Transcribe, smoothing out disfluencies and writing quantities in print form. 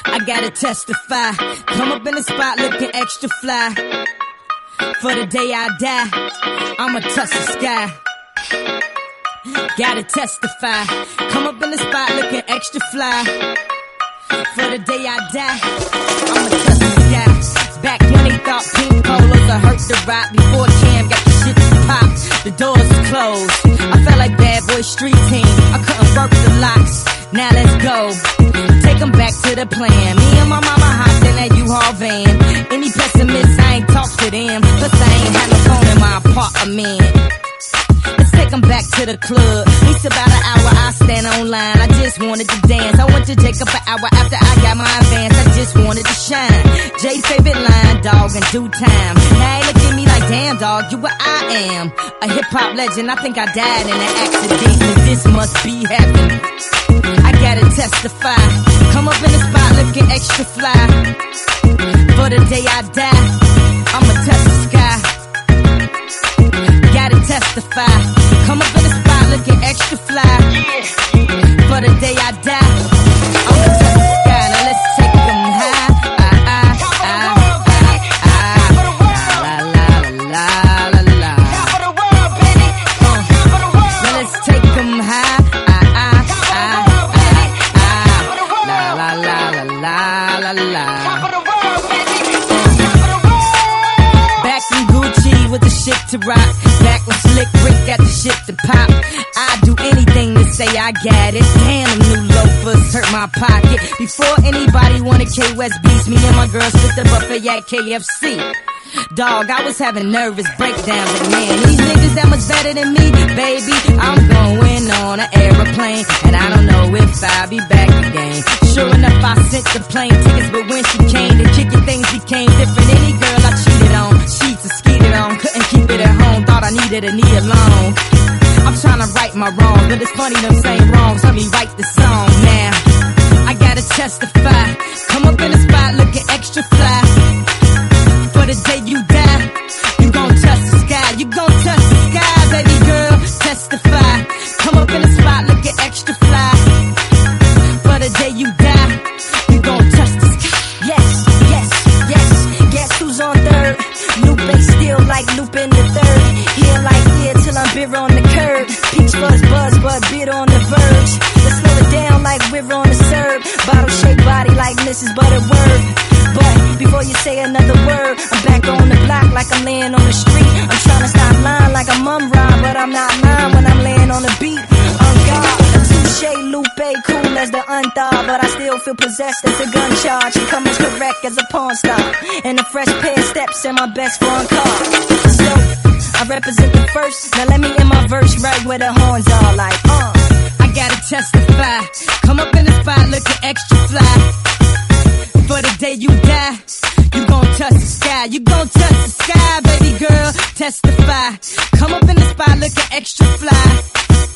I gotta testify. Come up in the spot looking extra fly. For the day I die, I'ma touch the sky. Gotta testify. Come up in the spot looking extra fly. For the day I die, I'ma touch the sky. Back when they thought pink polos would hurt the rock. Before Cam got the shit to pop, the doors was closed. I felt like Bad Boy Street Team. I couldn't work the locks. Now let's go. Take them back to the plan. Me and my mama hopped in that U-Haul van. Any pessimists, I ain't talk to them. Plus I ain't had no phone in my apartment. Let's take them back to the club. It's about an hour, I stand online. I just wanted to dance. I went to Jacob an hour after I got my advance. I just wanted to shine. Jay's favorite line, dog, in due time. Now he look at me like, damn, dog, you what I am. A hip-hop legend, I think I died in an accident. And this must be heaven. I gotta testify. Come up in the spot looking extra fly. For the day I die, I'ma touch the sky. Gotta testify. Come up in the spot looking extra fly. For the day I die, I'ma touch the sky. Now let's take them high. La la la la. Now let's take them high. Back in Gucci with the shit to rock. Back when Slick Rick got the shit to pop. I'd do anything to say I got it. Damn, them new loafers hurt my pocket. Before anybody wanted K-West beats, me and my girls split the buffet at KFC. Dog, I was having nervous breakdowns, and man, these niggas that much better than me, baby. I'm going on an aeroplane, and I don't know if I'll be back again. Sure enough, I sent the plane tickets, but when she came to kick it, things became different. Any girl I cheated on, sheets and skeeted on, couldn't keep it at home, thought I needed a knee alone. I'm trying to right my wrongs, but it's funny them same wrongs help me write the song now. I gotta testify. Come up in the spot looking extra fly. For the day you die, you gon' touch the sky. You gon' touch the sky, baby girl. Testify. Come up in the spot looking extra fly. For the day you die, you gon' touch the sky. Yes, yes, yes. Guess who's on third? Lupe still like Lupin the third. Here like here till I'm bitter on the curb. Peach buzz buzz, but bit on the verge. Let's slow it down like we're on the serve. Bottle shaped body like Mrs. Butterworth. But before you say another word, I'm back on the block like I'm laying on the street. I'm trying to stop lying like I'm Mum-Ra, but I'm not lying when I'm laying on the beat. On God, touche, Lupe, cool as the unthaw, but I still feel possessed as a gun charge. And come as correct as a pawn star, and a fresh pair of steps in my best foreign car. So I represent the first. Now let me in my verse right where the horns are like. I gotta testify. Come up in the spot looking extra fly. For the day you die, you gon' touch the sky. You gon' touch the sky, baby girl. Testify. Come up in the spot looking extra fly.